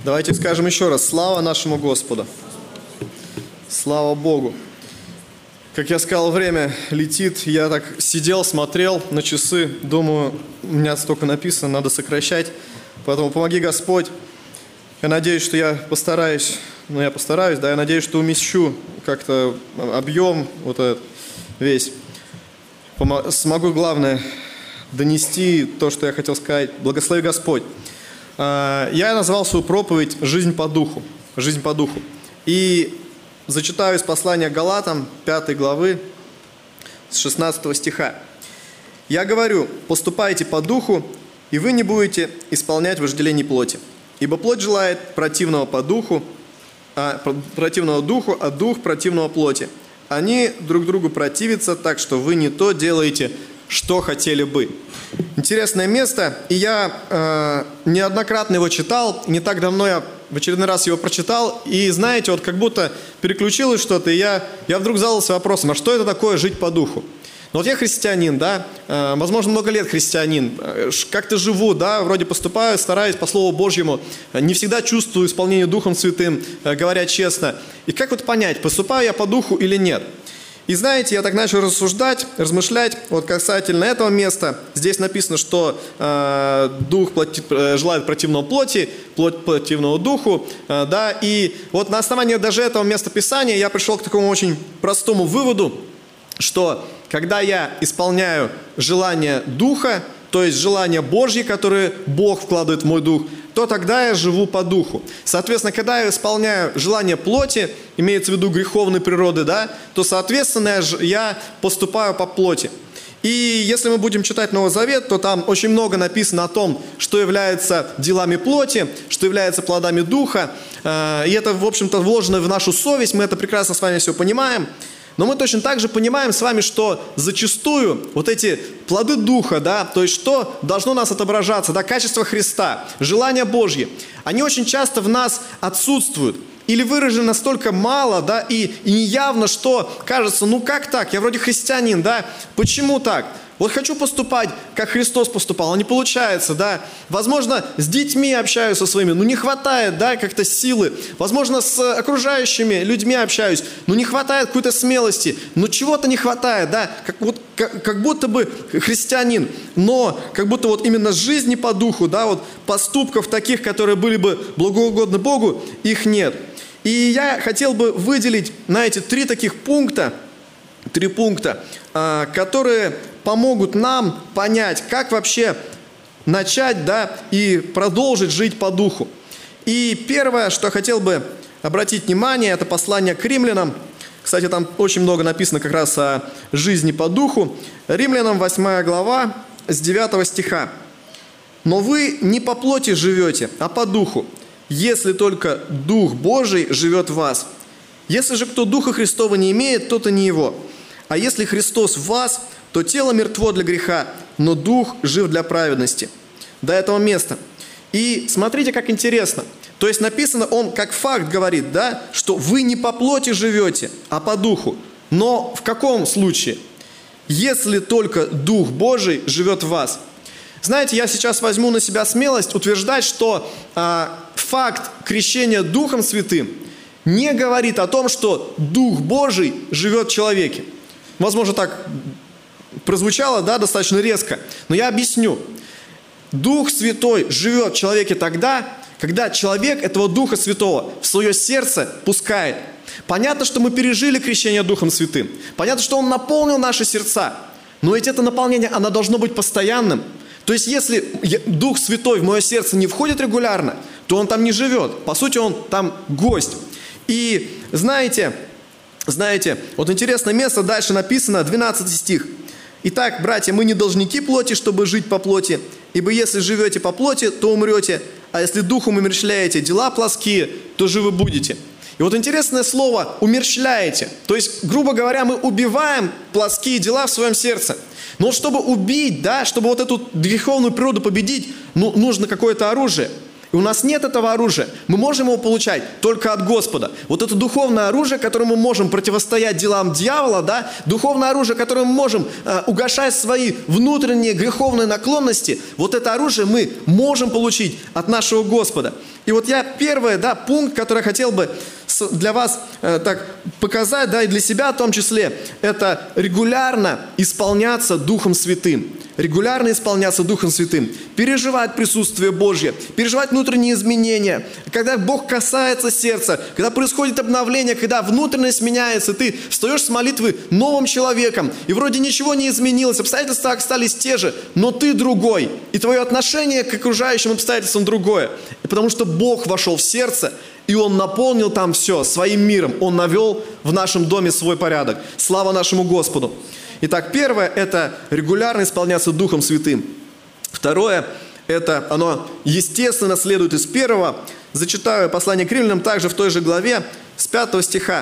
Давайте скажем еще раз: слава нашему Господу. Слава Богу. Как я сказал, время летит. Я так сидел, смотрел на часы. Думаю, у меня столько написано, надо сокращать. Поэтому помоги, Господь. Я надеюсь, что я постараюсь. Я надеюсь, что умещу как-то объем вот этот весь. Смогу, главное, донести то, что я хотел сказать. Благослови Господь. Я назвал свою проповедь «Жизнь по духу». «Жизнь по духу». И зачитаю из послания Галатам, 5 главы, с 16 стиха. «Я говорю, поступайте по духу, и вы не будете исполнять вожделений плоти. Ибо плоть желает противного духу, а дух противного плоти. Они друг другу противятся, так что вы не то делаете, что хотели бы». Интересное место, и я неоднократно его читал, не так давно я в очередной раз его прочитал, и знаете, вот как будто переключилось что-то, и я вдруг задался вопросом, а что это такое жить по духу? Ну вот я христианин, да, возможно, много лет христианин, как-то живу, да, вроде поступаю, стараюсь по Слову Божьему, не всегда чувствую исполнение Духом Святым, говоря честно. И как вот понять, поступаю я по духу или нет? И знаете, я так начал рассуждать, размышлять, вот касательно этого места. Здесь написано, что дух желает противного плоти, плоть противного духу, да, и вот на основании даже этого места Писания я пришел к такому очень простому выводу, что когда я исполняю желание духа, то есть желание Божье, которое Бог вкладывает в мой дух, то тогда я живу по духу. Соответственно, когда я исполняю желание плоти, имеется в виду греховной природы, да, то, соответственно, я поступаю по плоти. И если мы будем читать Новый Завет, то там очень много написано о том, что является делами плоти, что является плодами духа. И это, в общем-то, вложено в нашу совесть, мы это прекрасно с вами все понимаем. Но мы точно так же понимаем с вами, что зачастую вот эти плоды Духа, да, то есть что должно нас отображаться, да, качество Христа, желания Божьи, они очень часто в нас отсутствуют. Или выражены настолько мало, да, и неявно, что кажется, ну как так, я вроде христианин, да, почему так? Вот хочу поступать, как Христос поступал, а не получается, да. Возможно, с детьми общаюсь со своими, но не хватает, да, как-то силы. Возможно, с окружающими людьми общаюсь, но не хватает какой-то смелости, но чего-то не хватает, да, как будто бы христианин, но как будто вот именно жизни по духу, да, вот поступков таких, которые были бы благоугодны Богу, их нет. И я хотел бы выделить, знаете, три пункта, которые помогут нам понять, как вообще начать, да, и продолжить жить по духу. И первое, что я хотел бы обратить внимание, это послание к римлянам. Кстати, там очень много написано как раз о жизни по духу. Римлянам 8 глава с 9 стиха. «Но вы не по плоти живете, а по духу, если только Дух Божий живет в вас. Если же кто Духа Христова не имеет, тот и не его. А если Христос в вас, то тело мертво для греха, но дух жив для праведности». До этого места. И смотрите, как интересно. То есть написано, он как факт говорит, да, что вы не по плоти живете, а по духу. Но в каком случае? Если только Дух Божий живет в вас. Знаете, я сейчас возьму на себя смелость утверждать, что факт крещения Духом Святым не говорит о том, что Дух Божий живет в человеке. Возможно, так прозвучало, да, достаточно резко, но я объясню. Дух Святой живет в человеке тогда, когда человек этого Духа Святого в свое сердце пускает. Понятно, что мы пережили крещение Духом Святым. Понятно, что Он наполнил наши сердца. Но ведь это наполнение, оно должно быть постоянным. То есть, если Дух Святой в мое сердце не входит регулярно, то Он там не живет. По сути, Он там гость. И знаете, вот интересное место, дальше написано, 12 стих. «Итак, братья, мы не должники плоти, чтобы жить по плоти, ибо если живете по плоти, то умрете, а если духом умерщвляете дела плоские, то живы будете». И вот интересное слово «умерщвляете». То есть, грубо говоря, мы убиваем плоские дела в своем сердце. Но вот чтобы убить, да, чтобы вот эту греховную природу победить, нужно какое-то оружие. И у нас нет этого оружия. Мы можем его получать только от Господа. Вот это духовное оружие, которым мы можем противостоять делам дьявола, да? Духовное оружие, которым мы можем угашать свои внутренние греховные наклонности, вот это оружие мы можем получить от нашего Господа. И вот я первый, да, пункт, который я хотел бы для вас так показать, да, и для себя в том числе, это регулярно исполняться Духом Святым. Регулярно исполняться Духом Святым. Переживать присутствие Божье, переживать внутренние изменения. Когда Бог касается сердца, когда происходит обновление, когда внутренность меняется, ты встаешь с молитвы новым человеком, и вроде ничего не изменилось, обстоятельства остались те же, но ты другой, и твое отношение к окружающим обстоятельствам другое. И потому что Бог вошел в сердце, и Он наполнил там все своим миром. Он навел в нашем доме свой порядок. Слава нашему Господу. Итак, первое – это регулярно исполняться Духом Святым. Второе – это оно естественно следует из первого. Зачитаю послание к Римлянам также в той же главе с 5 стиха.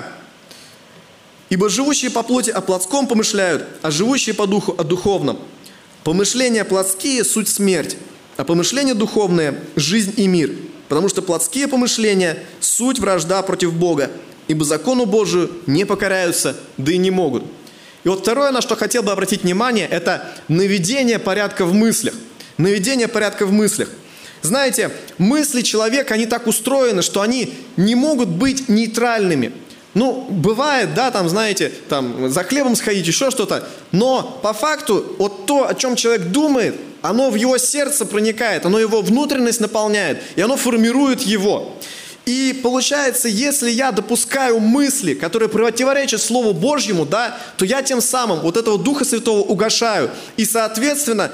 «Ибо живущие по плоти о плотском помышляют, а живущие по духу о духовном. Помышления плотские – суть смерть, а помышления духовные – жизнь и мир. Потому что плотские помышления – суть вражда против Бога, ибо закону Божию не покоряются, да и не могут». И вот второе, на что хотел бы обратить внимание, это наведение порядка в мыслях. Наведение порядка в мыслях. Знаете, мысли человека, они так устроены, что они не могут быть нейтральными. Ну, бывает, да, там, знаете, там, за хлебом сходить, еще что-то. Но по факту, вот то, о чем человек думает, оно в его сердце проникает, оно его внутренность наполняет, и оно формирует его. И получается, если я допускаю мысли, которые противоречат Слову Божьему, да, то я тем самым вот этого Духа Святого угашаю. И соответственно,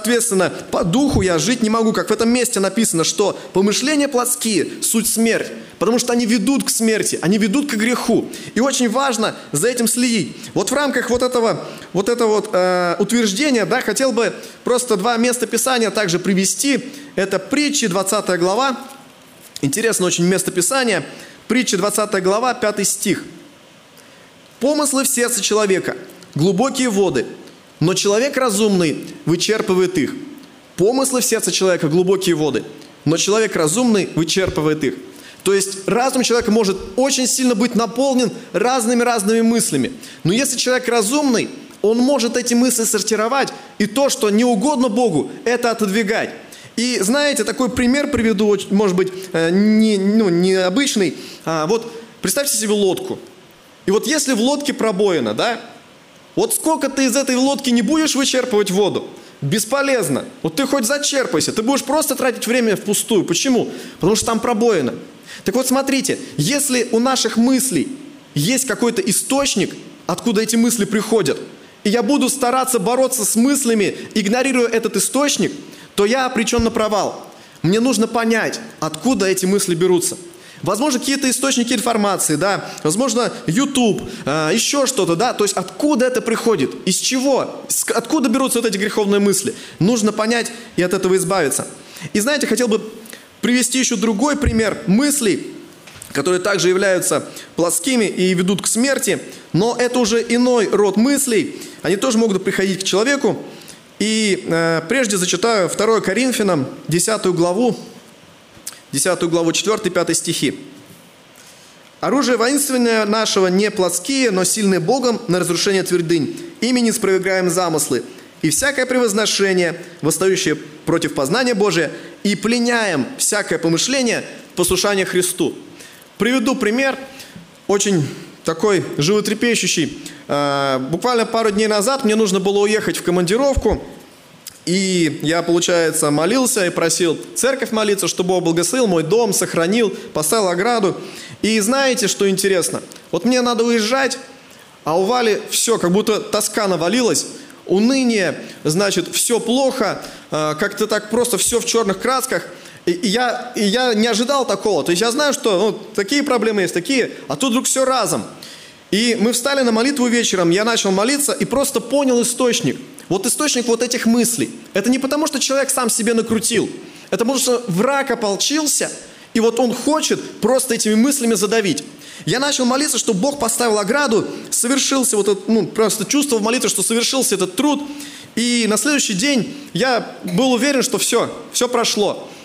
по Духу я жить не могу. Как в этом месте написано, что помышления плотские – суть смерть. Потому что они ведут к смерти, они ведут к греху. И очень важно за этим следить. Вот в рамках вот этого утверждения, да, хотел бы просто два места Писания также привести. Это Притчи, 20 глава. Интересно очень местописание. Притча, 20 глава, 5 стих. «Помыслы в сердце человека, глубокие воды, но человек разумный вычерпывает их». Помыслы в сердце человека, глубокие воды, но человек разумный вычерпывает их. То есть разум человека может очень сильно быть наполнен разными мыслями. Но если человек разумный, он может эти мысли сортировать, и то, что не угодно Богу, это отодвигать. И знаете, такой пример приведу, может быть, необычный. Вот представьте себе лодку. И вот если в лодке пробоина, да, вот сколько ты из этой лодки не будешь вычерпывать воду, бесполезно. Вот ты хоть зачерпайся, ты будешь просто тратить время впустую. Почему? Потому что там пробоина. Так вот смотрите, если у наших мыслей есть какой-то источник, откуда эти мысли приходят, и я буду стараться бороться с мыслями, игнорируя этот источник, то я обречен на провал. Мне нужно понять, откуда эти мысли берутся. Возможно, какие-то источники информации, да, возможно, YouTube, еще что-то, да, то есть откуда это приходит, из чего, откуда берутся вот эти греховные мысли. Нужно понять и от этого избавиться. И знаете, хотел бы привести еще другой пример мыслей, которые также являются плотскими и ведут к смерти, но это уже иной род мыслей, они тоже могут приходить к человеку. И прежде зачитаю 2 Коринфянам, 10 главу, 4-5 стихи. «Оружие воинственное нашего не плотские, но сильные Богом на разрушение твердынь. Ими не спровергаем замыслы. И всякое превозношение, восстающее против познания Божия, и пленяем всякое помышление в послушание Христу». Приведу пример, очень такой животрепещущий. Буквально пару дней назад мне нужно было уехать в командировку, и я, получается, молился и просил церковь молиться, чтобы Бог благословил мой дом, сохранил, поставил ограду. И знаете, что интересно? Вот мне надо уезжать, а у Вали все, как будто тоска навалилась, уныние, значит, все плохо, как-то так просто все в черных красках. И я не ожидал такого. То есть я знаю, что такие проблемы есть, такие, а тут вдруг все разом. И мы встали на молитву вечером, я начал молиться и просто понял источник. Вот источник вот этих мыслей. Это не потому, что человек сам себе накрутил. Это потому, что враг ополчился, и вот он хочет просто этими мыслями задавить. Я начал молиться, чтобы Бог поставил ограду, совершился вот этот, просто чувствовал в молитве, что совершился этот труд. И на следующий день я был уверен, что все прошло.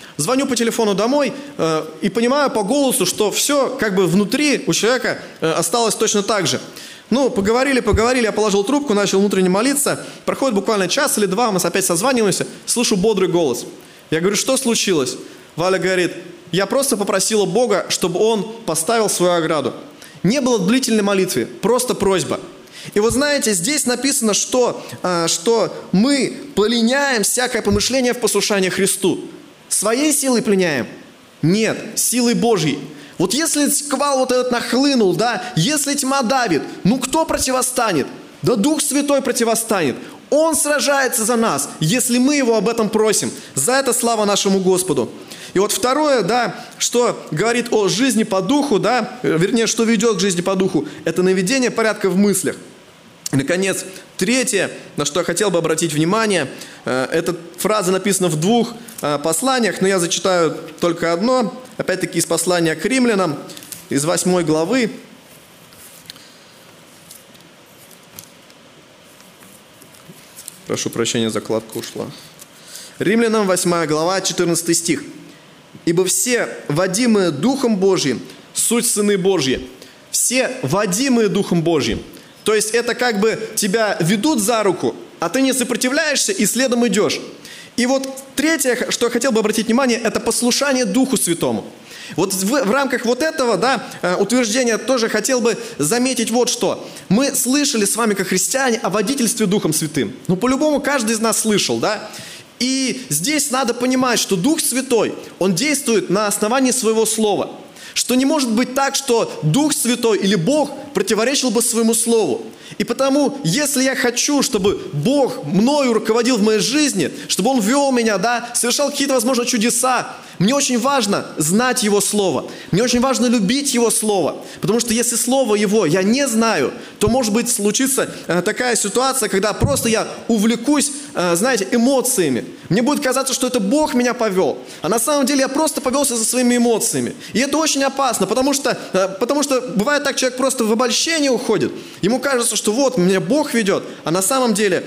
Звоню по телефону домой и понимаю по голосу, что все как бы внутри у человека осталось точно так же. Ну, поговорили, я положил трубку, начал внутренне молиться. Проходит буквально час или два, мы опять созваниваемся, слышу бодрый голос. Я говорю, что случилось? Валя говорит, я просто попросила Бога, чтобы Он поставил свою ограду. Не было длительной молитвы, просто просьба. И вот знаете, здесь написано, что мы пленяем всякое помышление в послушании Христу. Своей силой пленяем? Нет, силой Божьей. Вот если шквал вот этот нахлынул, да, если тьма давит, ну кто противостанет? Да Дух Святой противостанет. Он сражается за нас, если мы Его об этом просим. За это слава нашему Господу. И вот второе, да, что говорит о жизни по духу, да, вернее, что ведет к жизни по духу, это наведение порядка в мыслях. И, наконец, третье, на что я хотел бы обратить внимание, эта фраза написана в двух посланиях, но я зачитаю только одно, опять-таки из послания к римлянам, из 8 главы. Прошу прощения, закладка ушла. Римлянам 8 глава, 14 стих. «Ибо все, водимые Духом Божьим, суть сыны Божьи». Все, водимые Духом Божьим. То есть это как бы тебя ведут за руку, а ты не сопротивляешься и следом идешь. И вот третье, что я хотел бы обратить внимание, это послушание Духу Святому. Вот в рамках вот этого, да, утверждения тоже хотел бы заметить вот что. Мы слышали с вами, как христиане, о водительстве Духом Святым. Ну, по-любому каждый из нас слышал, да. И здесь надо понимать, что Дух Святой, Он действует на основании своего слова. Что не может быть так, что Дух Святой или Бог противоречил бы своему Слову. И потому, если я хочу, чтобы Бог мною руководил в моей жизни, чтобы Он вел меня, да, совершал какие-то, возможно, чудеса, мне очень важно знать Его Слово. Мне очень важно любить Его Слово. Потому что если Слово Его я не знаю, то, может быть, случится такая ситуация, когда просто я увлекусь, знаете, эмоциями. Мне будет казаться, что это Бог меня повел. А на самом деле я просто повелся за своими эмоциями. И это очень опасно, потому что бывает так, человек просто в обольщение уходит. Ему кажется, что вот, меня Бог ведет, а на самом деле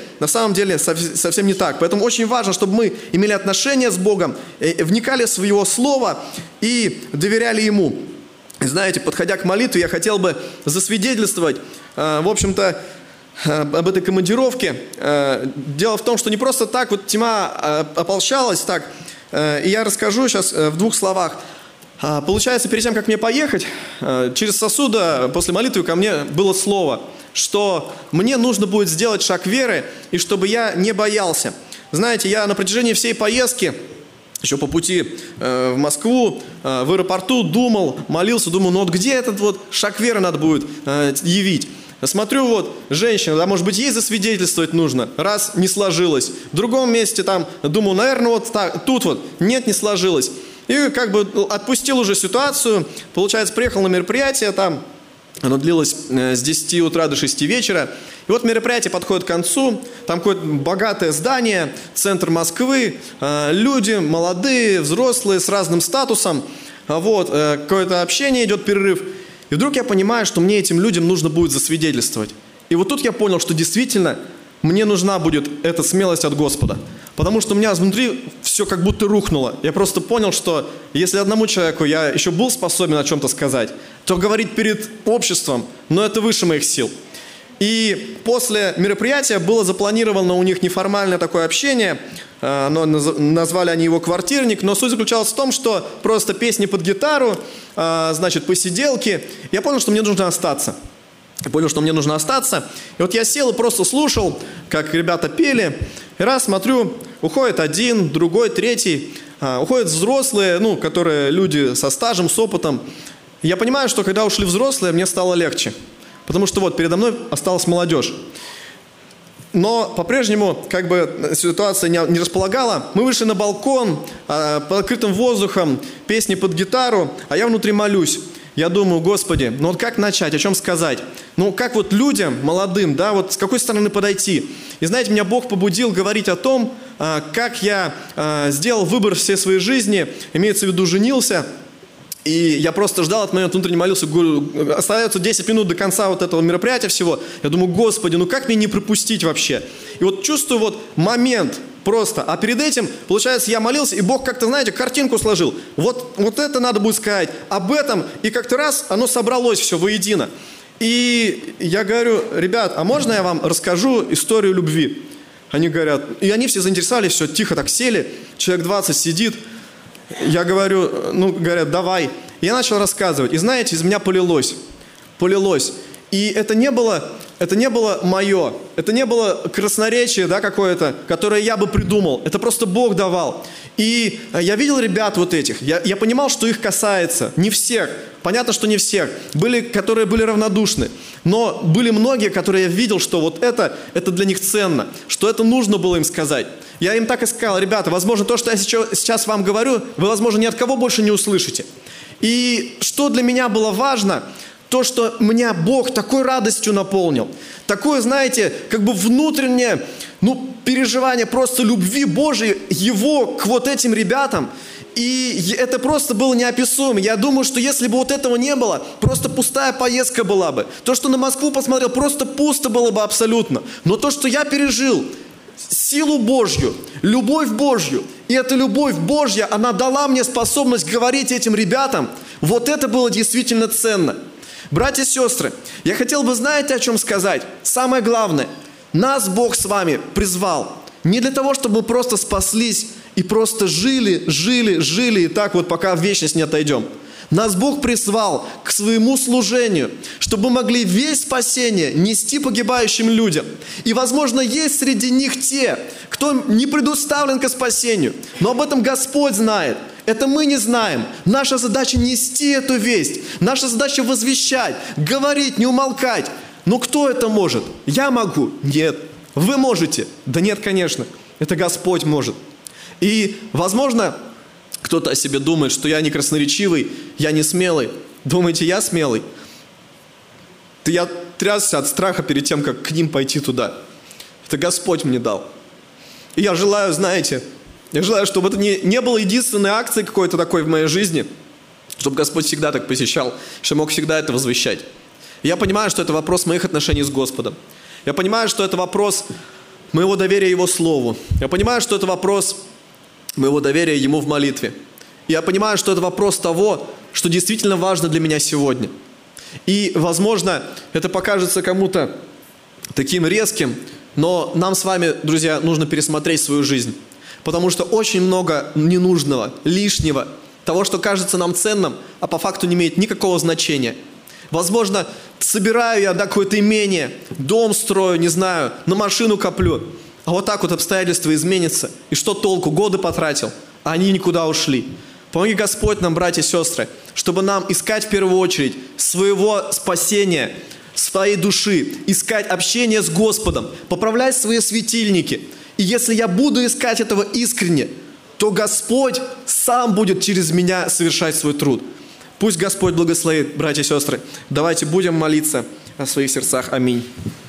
совсем не так. Поэтому очень важно, чтобы мы имели отношения с Богом, вникали в Его Слово и доверяли Ему. И знаете, подходя к молитве, я хотел бы засвидетельствовать, в общем-то, об этой командировке. Дело в том, что не просто так вот тьма ополчалась так, и я расскажу сейчас в двух словах. Получается, перед тем, как мне поехать, через сосуда после молитвы ко мне было слово, что мне нужно будет сделать шаг веры, и чтобы я не боялся. Знаете, я на протяжении всей поездки, еще по пути в Москву, в аэропорту думал, молился, думал, ну вот где этот вот шаг веры надо будет явить? Смотрю, вот, женщина, да, может быть, ей засвидетельствовать нужно, раз не сложилось. В другом месте там, думаю, наверное, вот так, тут вот, нет, не сложилось. И как бы отпустил уже ситуацию, получается, приехал на мероприятие там, оно длилось с 10 утра до 6 вечера. И вот мероприятие подходит к концу, там какое-то богатое здание, центр Москвы, люди молодые, взрослые, с разным статусом, вот, какое-то общение идет, перерыв. И вдруг я понимаю, что мне этим людям нужно будет засвидетельствовать. И вот тут я понял, что действительно мне нужна будет эта смелость от Господа. Потому что у меня внутри все как будто рухнуло. Я просто понял, что если одному человеку я еще был способен о чем-то сказать, то говорить перед обществом, но это выше моих сил. И после мероприятия было запланировано у них неформальное такое общение, назвали они его «Квартирник», но суть заключалась в том, что просто песни под гитару, значит, посиделки. Я понял, что мне нужно остаться. И вот я сел и просто слушал, как ребята пели. И раз смотрю, уходит один, другой, третий. Уходят взрослые, ну, которые люди со стажем, с опытом. И я понимаю, что когда ушли взрослые, мне стало легче. Потому что вот передо мной осталась молодежь. Но по-прежнему как бы ситуация не располагала. Мы вышли на балкон, под открытым воздухом, песни под гитару, а я внутри молюсь. Я думаю, Господи, ну вот как начать, о чем сказать? Ну как вот людям, молодым, да, вот с какой стороны подойти? И знаете, меня Бог побудил говорить о том, как я сделал выбор всей своей жизни, имеется в виду, женился. И я просто ждал от момента, внутренне молился, говорю, остается 10 минут до конца вот этого мероприятия всего. Я думаю, Господи, ну как мне не пропустить вообще? И вот чувствую вот момент, Просто. А перед этим, получается, я молился, и Бог как-то, знаете, картинку сложил. Вот это надо будет сказать, об этом. И как-то раз оно собралось все воедино. И я говорю: ребят, а можно я вам расскажу историю любви? Они говорят, и они все заинтересовались, все, тихо так сели, человек 20 сидит. Я говорю, говорят, давай. Я начал рассказывать, и знаете, из меня полилось. И это не было мое, это не было красноречие, да, какое-то, которое я бы придумал. Это просто Бог давал. И я видел ребят вот этих, я понимал, что их касается. Не всех, понятно, что не всех. Были, которые были равнодушны. Но были многие, которые я видел, что вот это для них ценно, что это нужно было им сказать. Я им так и сказал: ребята, возможно, то, что я сейчас вам говорю, вы, возможно, ни от кого больше не услышите. И что для меня было важно, то, что меня Бог такой радостью наполнил. Такое, знаете, как бы внутреннее, переживание просто любви Божией, Его к вот этим ребятам. И это просто было неописуемо. Я думаю, что если бы вот этого не было, просто пустая поездка была бы. То, что на Москву посмотрел, просто пусто было бы абсолютно. Но то, что я пережил, силу Божью, любовь Божью, и эта любовь Божья, она дала мне способность говорить этим ребятам, вот это было действительно ценно. Братья и сестры, я хотел бы, знаете, о чем сказать? Самое главное, нас Бог с вами призвал не для того, чтобы мы просто спаслись и просто жили, и так вот пока в вечность не отойдем. Нас Бог призвал к своему служению, чтобы мы могли весь спасение нести погибающим людям. И, возможно, есть среди них те, кто не предуставлен к спасению, но об этом Господь знает. Это мы не знаем. Наша задача нести эту весть. Наша задача возвещать, говорить, не умолкать. Но кто это может? Я могу? Нет. Вы можете? Да нет, конечно. Это Господь может. И, возможно, кто-то о себе думает, что я не красноречивый, я не смелый. Думаете, я смелый? Я трясся от страха перед тем, как к ним пойти туда. Это Господь мне дал. И я желаю, знаете, чтобы это не было единственной акцией какой-то такой в моей жизни, чтобы Господь всегда так посещал, что мог всегда это возвещать. Я понимаю, что это вопрос моих отношений с Господом. Я понимаю, что это вопрос моего доверия Его Слову. Я понимаю, что это вопрос моего доверия Ему в молитве. И я понимаю, что это вопрос того, что действительно важно для меня сегодня. И, возможно, это покажется кому-то таким резким, но нам с вами, друзья, нужно пересмотреть свою жизнь. Потому что очень много ненужного, лишнего, того, что кажется нам ценным, а по факту не имеет никакого значения. Возможно, собираю я какое-то имение, дом строю, не знаю, на машину коплю. А вот так вот обстоятельства изменятся. И что толку? Годы потратил, а они никуда ушли. Помоги Господь нам, братья и сестры, чтобы нам искать в первую очередь своего спасения, своей души, искать общение с Господом, поправлять свои светильники. И если я буду искать этого искренне, то Господь сам будет через меня совершать свой труд. Пусть Господь благословит, братья и сестры. Давайте будем молиться о своих сердцах. Аминь.